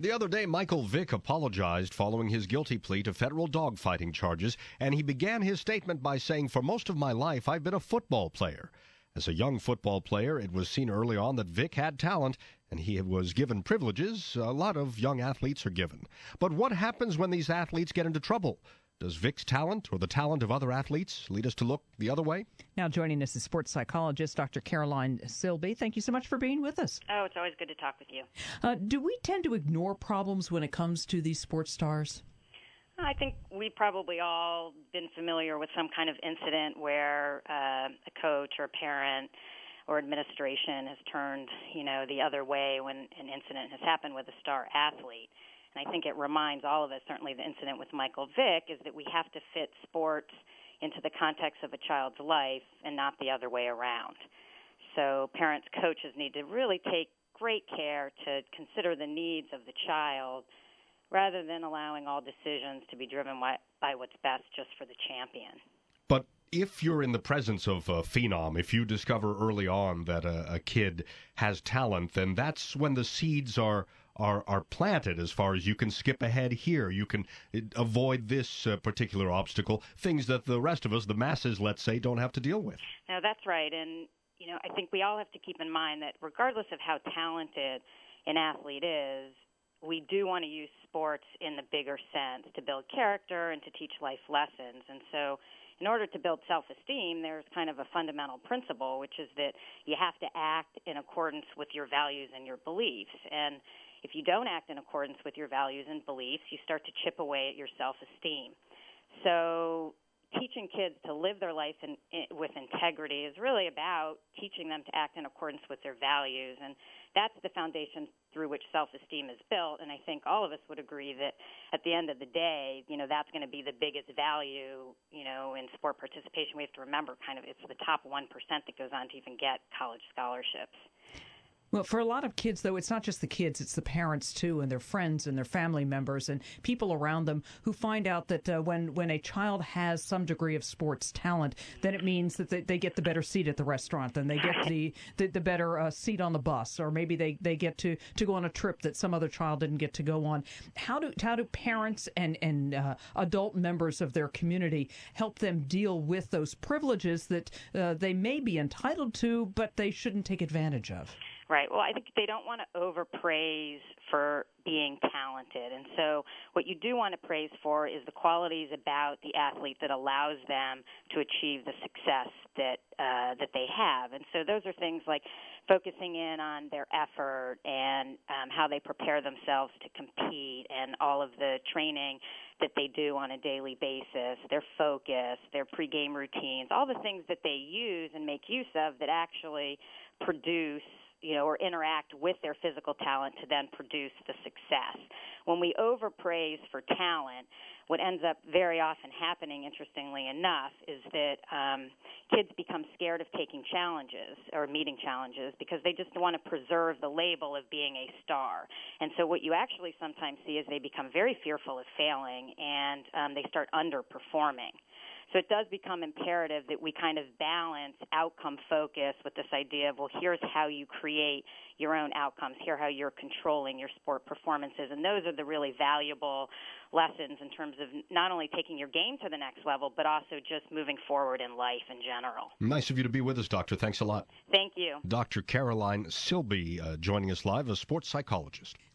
The other day, Michael Vick apologized following his guilty plea to federal dogfighting charges, and he began his statement by saying, "For most of my life, I've been a football player." As a young football player, it was seen early on that Vick had talent, and he was given privileges a lot of young athletes are given. But what happens when these athletes get into trouble? Does Vick's talent or the talent of other athletes lead us to look the other way? Now joining us is sports psychologist Dr. Caroline Silby. Thank you so much for being with us. Oh, it's always good to talk with you. Do we tend to ignore problems when it comes to these sports stars? I think we've probably all been familiar with some kind of incident where a coach or a parent or administration has turned, the other way when an incident has happened with a star athlete. And I think it reminds all of us, certainly the incident with Michael Vick, is that we have to fit sports into the context of a child's life and not the other way around. So parents, coaches need to really take great care to consider the needs of the child rather than allowing all decisions to be driven by what's best just for the champion. But if you're in the presence of a phenom, if you discover early on that a kid has talent, then that's when the seeds are planted as far as you can skip ahead here. You can avoid this particular obstacle, things that the rest of us, the masses, let's say, don't have to deal with. No, that's right. And, I think we all have to keep in mind that regardless of how talented an athlete is, we do want to use sports in the bigger sense to build character and to teach life lessons. And so in order to build self-esteem, there's kind of a fundamental principle, which is that you have to act in accordance with your values and your beliefs. And if you don't act in accordance with your values and beliefs, you start to chip away at your self-esteem. So teaching kids to live their life with integrity is really about teaching them to act in accordance with their values, and that's the foundation through which self-esteem is built. And I think all of us would agree that at the end of the day, that's going to be the biggest value, in sport participation. We have to remember it's the top 1% that goes on to even get college scholarships. Well, for a lot of kids, though, it's not just the kids, it's the parents, too, and their friends and their family members and people around them who find out that when a child has some degree of sports talent, then it means that they get the better seat at the restaurant, and they get the better seat on the bus, or maybe they get to go on a trip that some other child didn't get to go on. How do parents and adult members of their community help them deal with those privileges that they may be entitled to, but they shouldn't take advantage of? Right. Well, I think they don't want to overpraise for being talented. And so what you do want to praise for is the qualities about the athlete that allows them to achieve the success that they have. And so those are things like focusing in on their effort and how they prepare themselves to compete and all of the training that they do on a daily basis, their focus, their pregame routines, all the things that they use and make use of that actually produce or interact with their physical talent to then produce the success. When we overpraise for talent, what ends up very often happening, interestingly enough, is that kids become scared of taking challenges or meeting challenges because they just want to preserve the label of being a star. And so what you actually sometimes see is they become very fearful of failing and they start underperforming. So it does become imperative that we kind of balance outcome focus with this idea of, well, here's how you create your own outcomes. Here's how you're controlling your sport performances. And those are the really valuable lessons in terms of not only taking your game to the next level, but also just moving forward in life in general. Nice of you to be with us, Doctor. Thanks a lot. Thank you. Dr. Caroline Silby joining us live, a sports psychologist.